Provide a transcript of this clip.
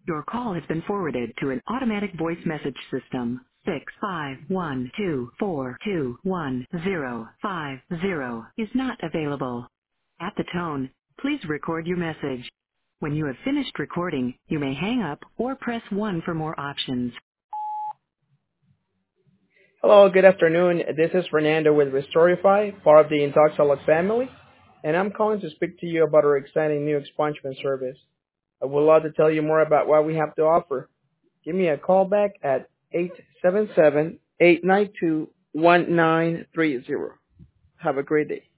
Your call has been forwarded to an automatic voice message system. 65124211050 is not available. At the tone, please record your message. When you have finished recording, you may hang up or press 1 for more options. Hello, good afternoon. This is Fernando with Restorify, part of the Intoxalog family, and I'm calling to speak to you about our exciting new expungement service. I would love to tell you more about what we have to offer. Give me a call back at 877-892-1930. Have a great day.